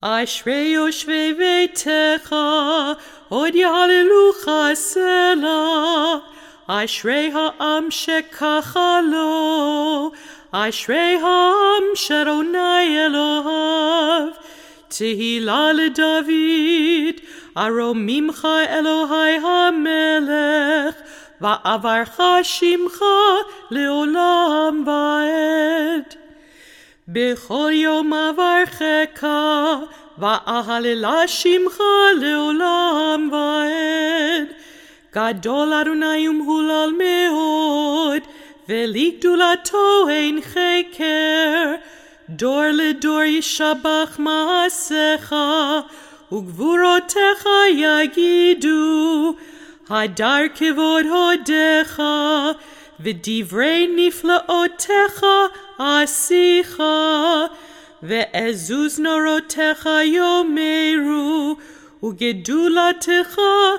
אשרי יושבי ביתך, עוד יהללוך סלה. אשרי העם שככה לו, אשרי העם שאדוני אלוהיו. תהילה לדוד, ארום ממך אלוהי המלך, ועברך שמך לעולם ועד. בכל יום אברכך, ואהללה שמך לעולם ועד. גדול אדוני ומהולל מאוד, ולגדולתו אין חקר. דור לדור ישבח מעשיך, וגבורותיך יגידו. הדר כבוד הודיך, ודברי נפלאותיך עשיך. ועזוז נורותיך יאמרו, וגדולתך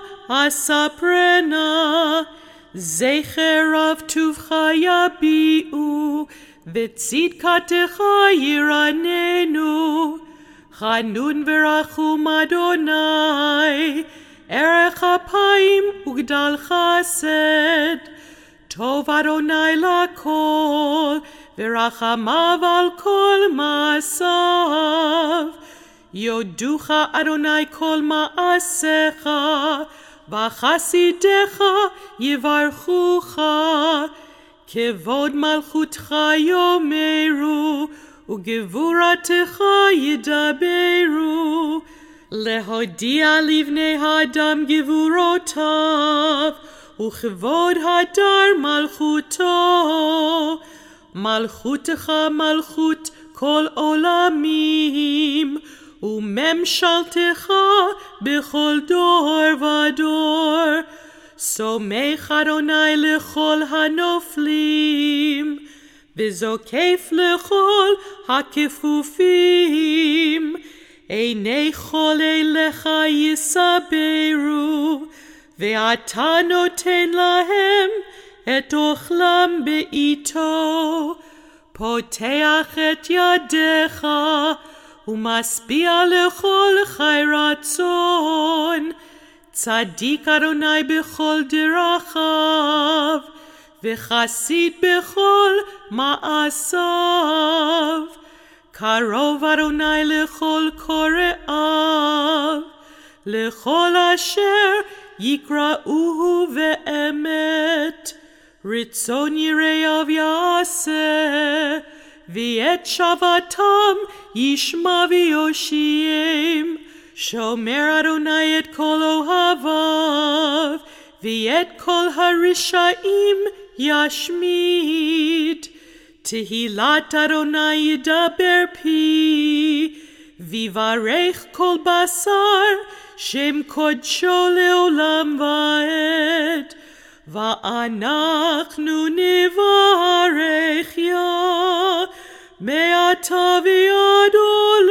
אספרנה. זכר רב טובך יביעו, וצדקתך ירננו. חנון ורחום אדוני, ערך אפיים וגדל חסד. טוב אדוני לכל, ורחמיו על כל מעשיו. יודוך אדוני כל מעשיך, וחסידיך יברכוך. כבוד מלכותך יאמרו, וגבורתך ידברו. להודיע לבני האדם גבורותיו, וכבוד הדר מלכותו. מלכותך מלכות כל עולמים, וממשלתך בכל דור ודור. סומך אדוני לכל הנופלים, וזוקף לכל הכפופים. עיני כל אליך יסברו, ואתה נותן להם את אוכלם בעיתו. פותח את ידיך, ומשביע לכל חי רצון. צדיק אדוני בכל דרכיו, וחסיד בכל מעשיו. קרוב אדוני לכל קוראיו, לכל אשר יקראוהו באמת. רצון יראיו יעשה, ואת שבתם ישמע ויושיעם. שומר אדוני את כל אוהביו, ואת כל הרשעים ישמיד. תהילת אדוני ידבר פי, ויברך כל בשר שם קודשו לעולם ועד. ואנחנו נברך יה מעתה ועד עולם.